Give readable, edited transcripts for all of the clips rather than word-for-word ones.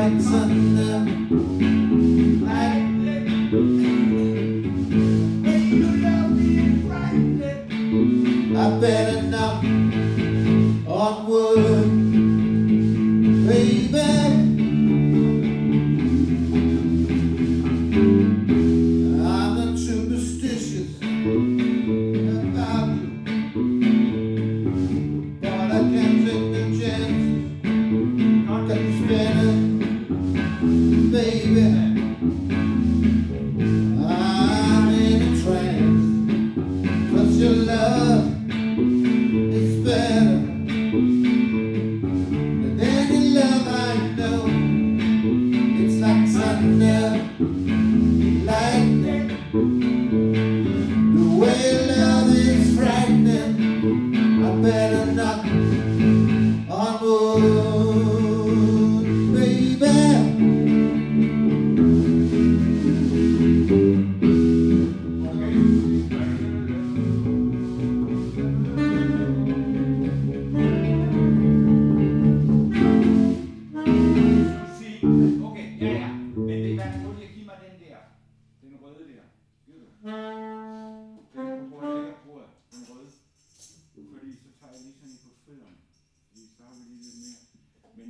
like thunder, like when you love me frightened, I better knock on wood, baby. I'm not superstitious about you, but I can't take the chances. Got to spend it, baby. I'm in a trance, 'cause your love is better than any love I know. It's like thunder, lightning, the way love is frightening. I better knock on wood, baby. Okay, ja, ja. Men det er bare kun, jeg giver mig den der. Den røde der. Giver du? Den på bordet, lægger på bordet. Den røde. Fordi så tager jeg lige sådan en på fødderne. Fordi så har vi lige lidt mere. Men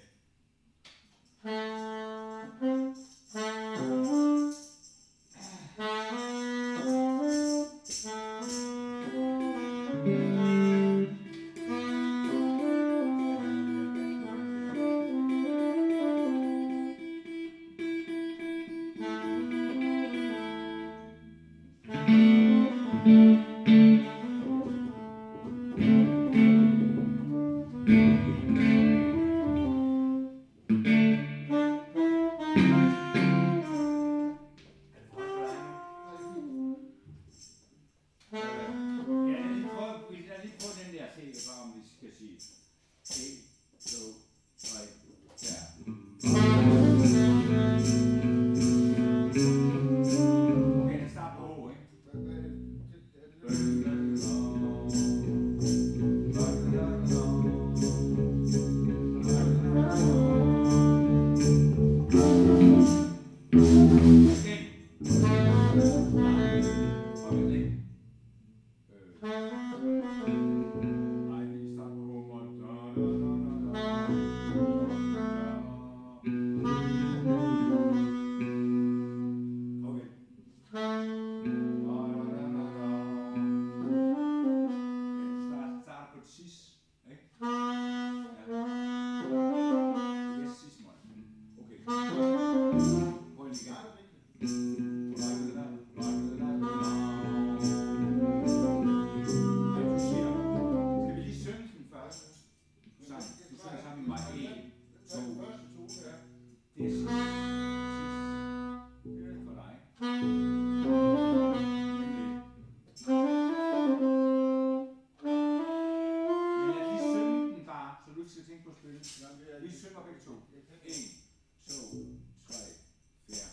vi synger begge to. 1, 2, 3, 4.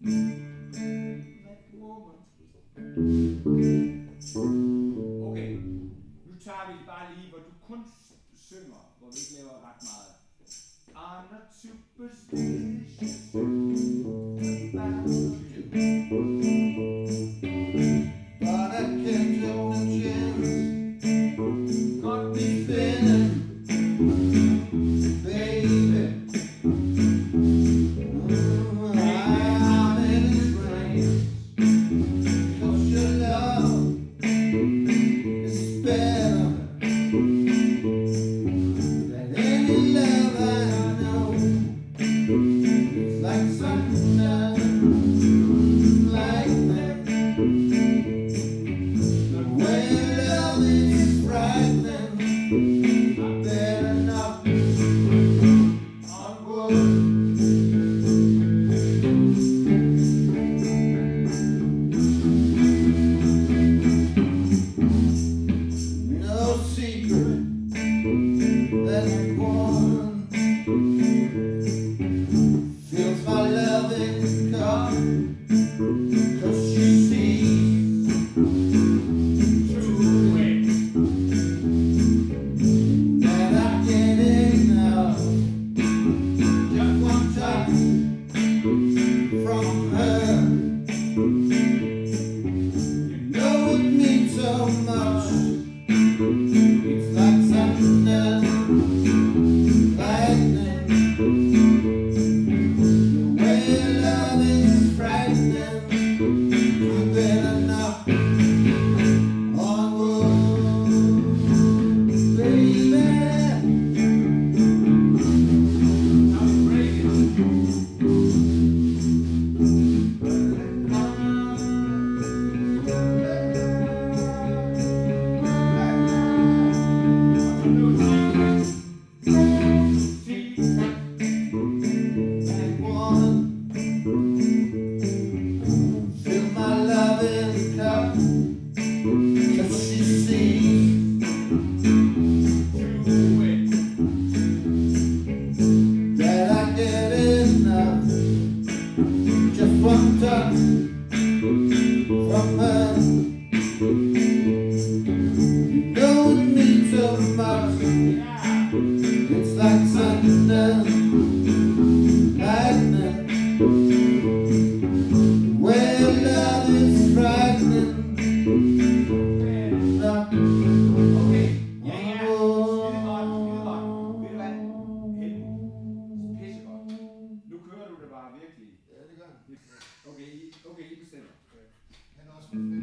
That woman. Okay, nu tager vi bare lige, hvor du kun synger, hvor vi ikke laver ret meget. I'm not superstitious about you, But I can't take the chance. got Be me feeling, baby. I'm in a trance. 'Cause your love is better than any love I know. It's like thunder, lightning. The way love is frightening. I better not unwood. No secret that woman feels my loving cup, 'cause she sees through it. that I'm getting enough. Just one touch from her, you know it means so much. It's like thunder, lightning. The way love is frightening. You better knock on wood, baby. I'm breaking. That woman fill my loving cup, 'cause she sees that I get enough. Just one touch from her, you know it means so much. It's like thunder, lightning. Where love is frightening. Knock Okay, ja, ja. on wood. Skide godt, skide godt. Ved du hvad? Helmut. Pissegodt. Nu kører du det bare virkelig. Ja, det gør han. Okay, I bestemmer. Han er også fedt.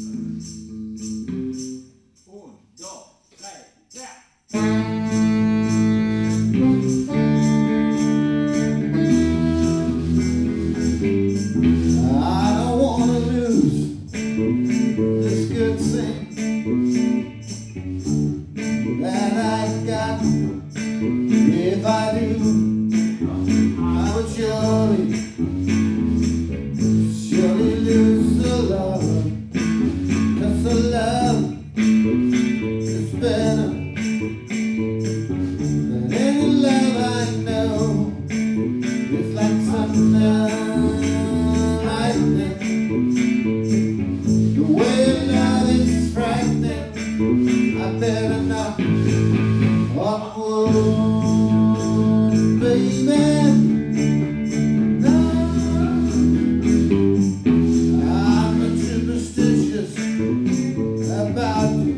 1, 2, 3, der! I don't wanna lose this good thing that I got. If I do, I would surely lose the love. 'Cause the love is better than any love I know. It's like thunder, lightning. The way love is frightening. I better not on wood, baby. No, I'm not superstitious about you,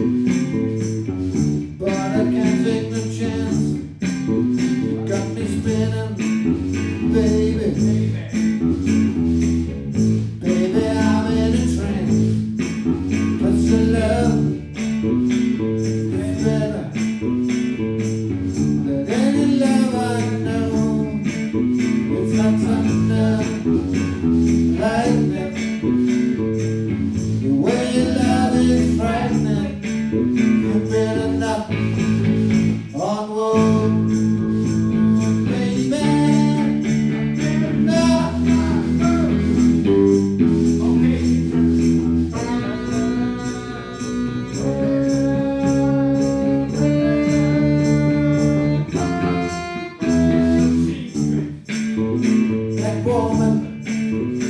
but I can't take no chance. You got me spinning, baby. Baby, I'm in a trance. 'Cause your love is better than any love I know. It's like thunder, lightning. The way your love is frightening. You better not on wood, baby. No. That woman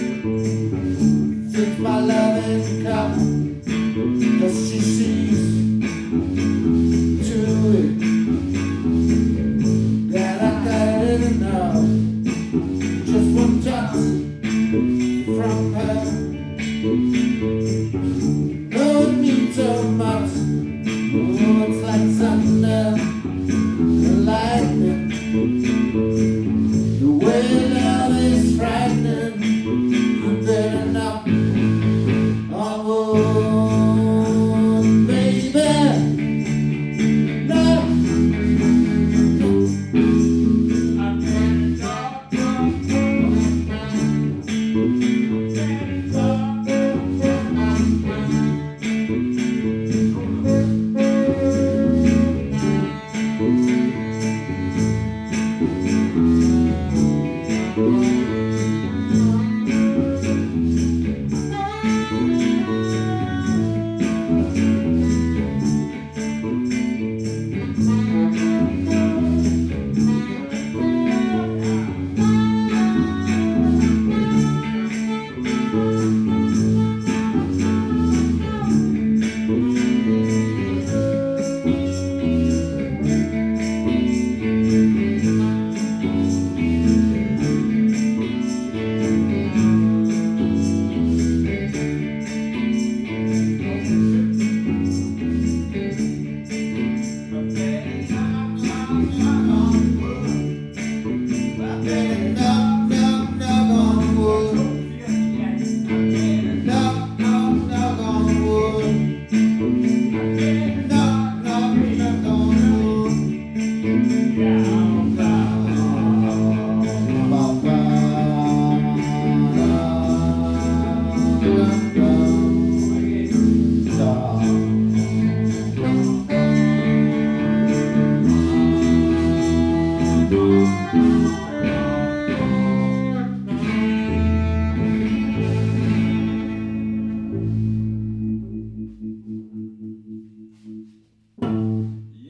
Right now